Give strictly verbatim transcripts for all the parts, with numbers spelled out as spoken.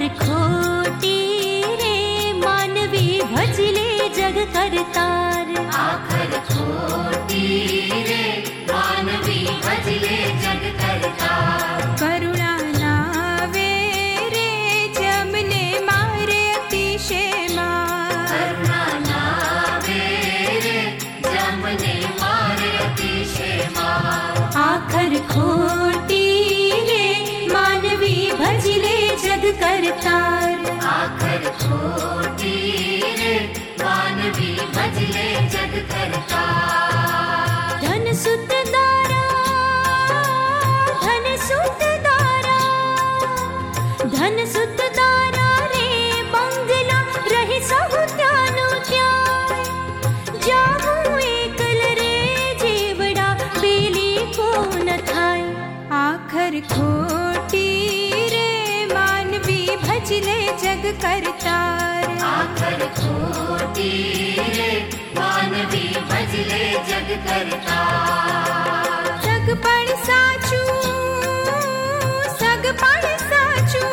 आखर खोटी रे मानवी भजले जग करतार। आखर खोटी रे मानवी भजले जग करतार। करुणा नावे रे जमने मारे अतिशय मार। करुणा नावे रे जमने मारे अतिशय मार। आखर खोटी रे मानवी भजले जग करतार। आखर खोटी रे मानवी भजले जग करतार। धन सुत दारा धन सुत दारा धन सुत दारा रे बंगला रहे सब त्यानु त्याय। जामू एकल रे जेवड़ा बेली को न थाय। आखर खोटी रे मानवी भजले जग करतार। आखर खोटी रे मानवी भजले जग करतार। सग पण साचू सग पण साचू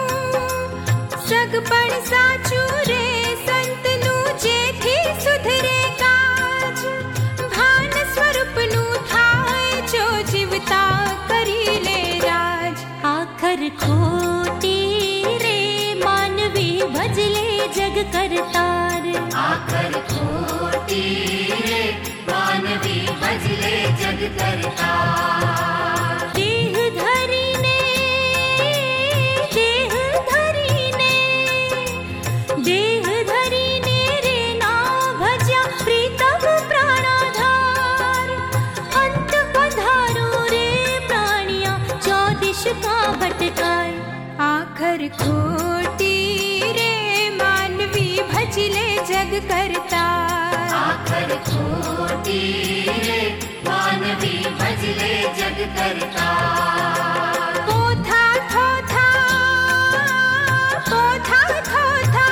सग पण साचू रे संतनु जेथी सुधरे काज। भान स्वरूप नु थाय जो जीवता करी ले राज। आखर खोटी रे मानवी भजले जग करतार। आखर खोटी रे मानवी भजले जग करतार। देह धरी ने देह धरी ने देह धरी ने रे ना भज्या प्रीतम प्राणाधार। अंत पधारो रे प्राणिया चौदिश का भटकाय। आखर खोटी रे मानवी भजले जग करतार। आखर खोटी रे मानवी भजले जग करतार। पोथा थोथा पोथा थोथा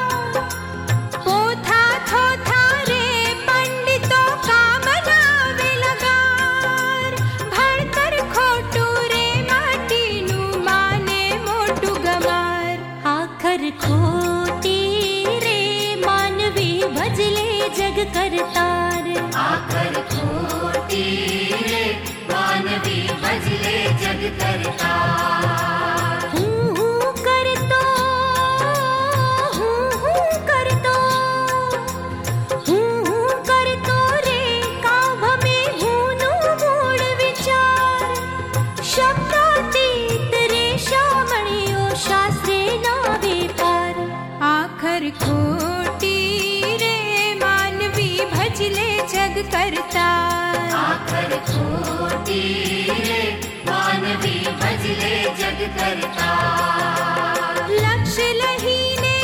पोथा थोथा रे पंडितों का मनावे लगार। भणतर खोटू रे माटी नु माने मोटू गमार। आखर खोटी रे मानवी भजले जग करतार। आखर खोटी रे मानवी भजले जग करतार। हूँ हूँ करतो हूँ हूँ करतो हूँ हूँ करतो रे काव्य में हूनु मूळ विचार। शब्दातीत रे श्यामणियो शास्त्रे ना वेपार। आखर खोटी रे मानवी भजले जग करतार। आखर खोटी रे मानवी भजले जग करतार। लक्ष्य लहीने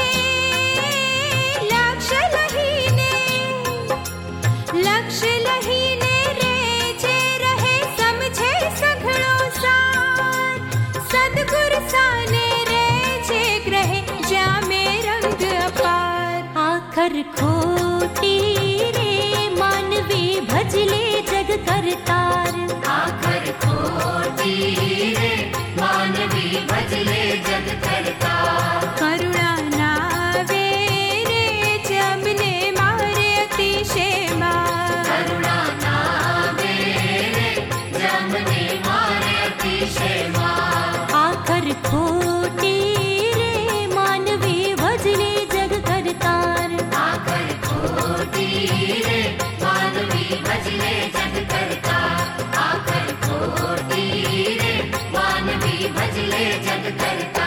लक्ष्य लहीने लक्ष्य लहीने रे जे रहे समझे सघळो सार। सद्गुर साने रे जे ग्रहे जामे रंग अपार। आखर खोटी रे मानवी भजले जग करतार। आखर खोटी रे मानवी भजले जग करतार। करुणा नावे रे जमने मारे अतिशय मार। करुणा नावे रे जमने मारे अतिशय मार। आखर खोटी रे मानवी भजले जग करतार। आखर खोटी रे मानवी भजले जग करतार। आखर खोटी रे मानवी भजले जग करतार।